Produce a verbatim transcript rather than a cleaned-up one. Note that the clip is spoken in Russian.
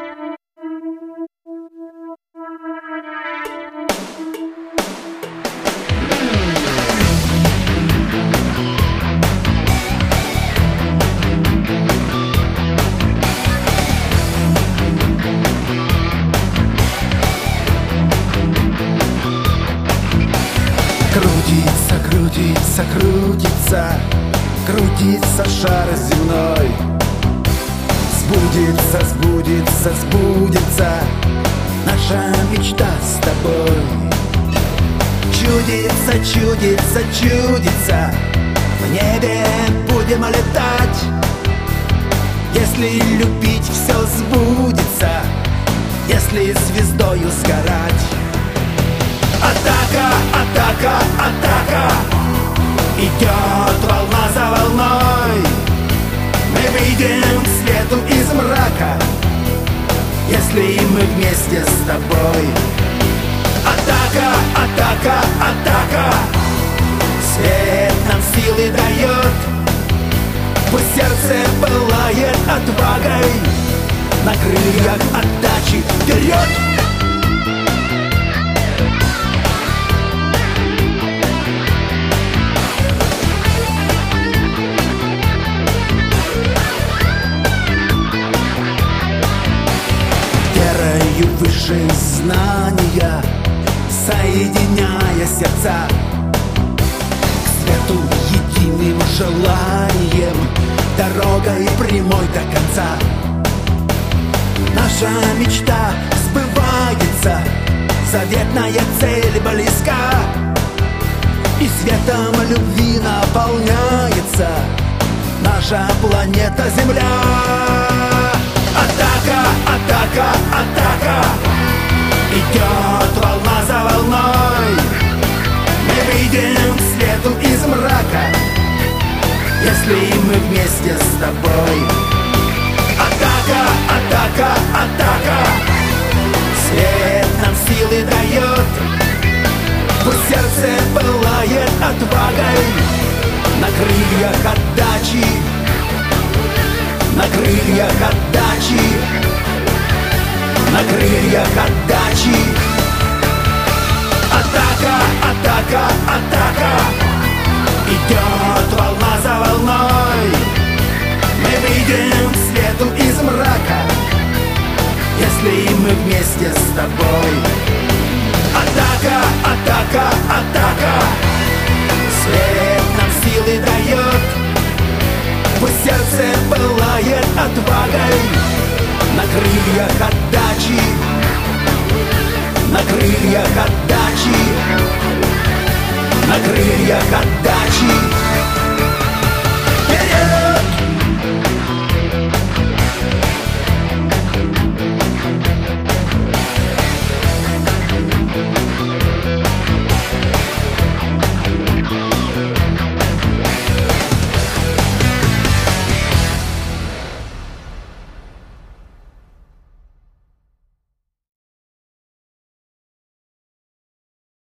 Крутится, крутится, крутится, крутится шар земной. Сбудется, сбудется, сбудется наша мечта с тобой. Чудится, чудится, чудится, в небе будем летать. Если любить, все сбудется, если звездою сгорать. Атака, атака, атака, идет волна за волной. Мы выйдем к свету из мрака, если мы вместе с тобой. Атака, атака, атака, свет нам силы дает. Пусть сердце пылает отвагой, на крыльях отдачи вперед. Высшие знания, соединяя сердца, к свету единым желанием, дорогой прямой до конца. Наша мечта сбывается, заветная цель близка, и светом любви наполняется наша планета Земля. Атака, атака, атака, идет волна за волной. Мы выйдем к свету из мрака, если мы вместе с тобой. Атака, атака, атака, свет нам силы дает. Пусть сердце пылает отвагой, на крыльях отдачи, на крыльях отдачи, на крыльях отдачи. Атака, атака, атака, идет волна за волной. Мы выйдем к свету из мрака, если мы вместе с тобой. Атака, атака, атака, свет нам силы дает. Пусть сердце пылает отвагой, на крыльях отдачи, на крыльях отдачи, на крыльях отдачи.